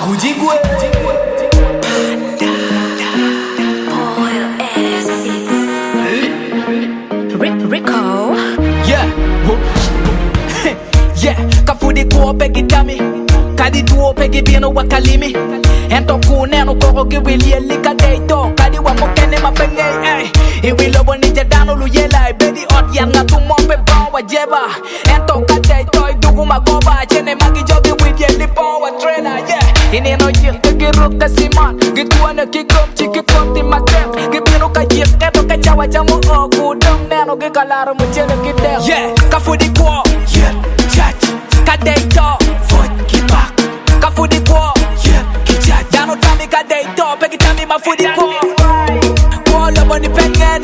Agujigwe Rico. Yeah. Yeah. Kafudi kuo pegi dami. Kadi tuo pegi bieno wakalimi. Ento kuneno koko giwili elika deito. Kadi wamokene mapenge. Iwi lobo nije dano luyela. Bedi ot yanga tumompe bawa jeba. Ento kadeito idugu magoba. Chene magi jogi widi elipo wa trailer. Yeah. Ineno yirte giruka siman. Gikuane kikom chiki konti matek. Gibino ka yirte to ka chawa jamu ogu. Dong neno gikalaro mchele kideo. Yeah. Kafudi kuo. Yeah. Chach. Kadeito. Foot kipak. Kafudi kuo. Yeah. Kichach. Dano tami kadeito. Pegi tami mafudi kuo. Kuo lobo ni pengene.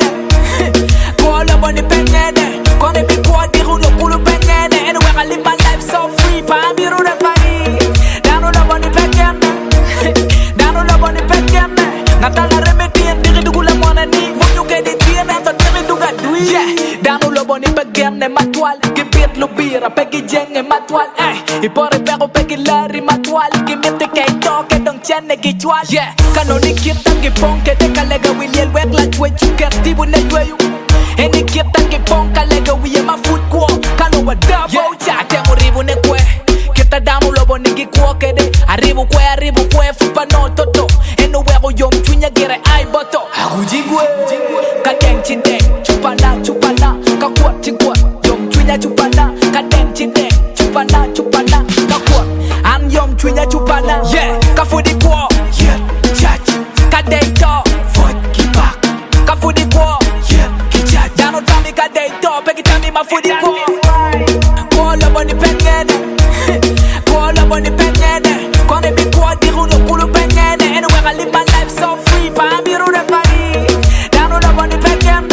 Kuo lobo ni pengene. Kone bi kuo diru lo kulu pengene. Anyway I live my life so free. Pa amiru de fari. Dano lobo ni pengene. Dano lobo ni pengene. Natala remedi en diri dugu la mwana ni. Vonyu kedi tiene ento diri duga dui. Yeah. Dano lobo ni pengene matwal. Gibit lubira pegi jenge matwal. Ipore pero pegi lari matwal. Gimite kei toke dong chene gichwal. Yeah. Kanoni kita gipong kede kalega wiliel wek la chwe chuker tibu ne yweyu. Eni kita gipong kalega wiye ma food kuo. Kano wa dabo cha temo ribu ne kwe. Kita damu lobo nigi kuo kede. Arribu kwe fupa no toto. Eno wego yom chunya gire ai boto. Agujigwe kadeng chinde chupana kakuat chikuat yom chunya chupana kadeng chinde chupana kakuat an yom chunya chupana. Yeah. Kafudi kuo. Yeah. Chach. Kadeito. Foot kipak. Kafudi kuo. Yeah. Kichach. Dano tami kadeito. Pegi tami mafudi kuo. Kuo lobo ni pengene. Kuo lobo ni pengene. Kone bi kuo diru lo kulu pengene. Anyway I live my life so free. Pa amiru de fari. Dano lobo ni pengene.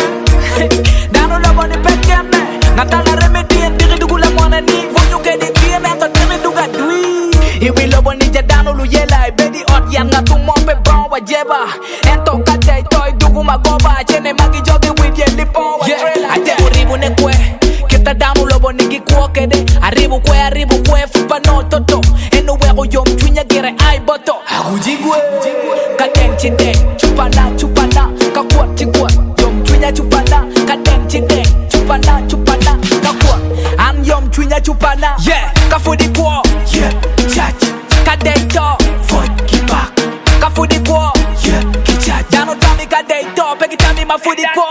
Dano lobo ni pengene. Natala remedi en diri dugu la mwana ni. Vonyu kedi tiene ento diri duga dui. Iwi lobo nije dano luyela. Bedi ot yanga tumompe bawa jeba. Ento kadeito idugu magoba. Chene magi jogi widi elipo wa trailer. Atemo ribu ne kwe. Kita dano lobo nigi kuo kede. Arribu kwe fupa no toto. Eno wego yom chunya gire ai boto. Agujigwe kadeng chinde chupana kakuat chikuat yom chunya chupana kadeng chinde chupana kakuat an yom chunya chupana. Yeah. Kafudi kuo. Yeah. Chach. Kadeito. Foot kipak. Kafudi kuo. Yeah. Kichach. Dano tami kadeito. Pegi tami mafudi kuo.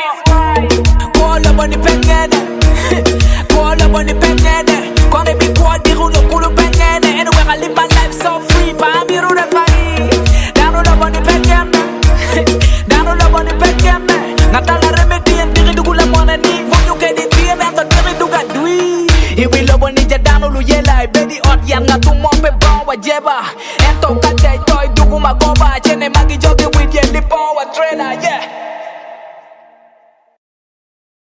Kuo lobo ni pengene. Kuo lobo ni pengene. Kone bi kuo diru lo kulu pengene. Anyway I live my life so free. Pa amiru de fari. Dano lobo ni pengene. Dano lobo ni pengene. Natala remedi en diri dugu la mwana ni. Vonyu kedi tiene ento diri duga dui. Iwi lobo nije dano luyela. Bedi ot yanga tumompe bawa jeba. Ento kadeito idugu magoba. Chene magi jogi widi elipo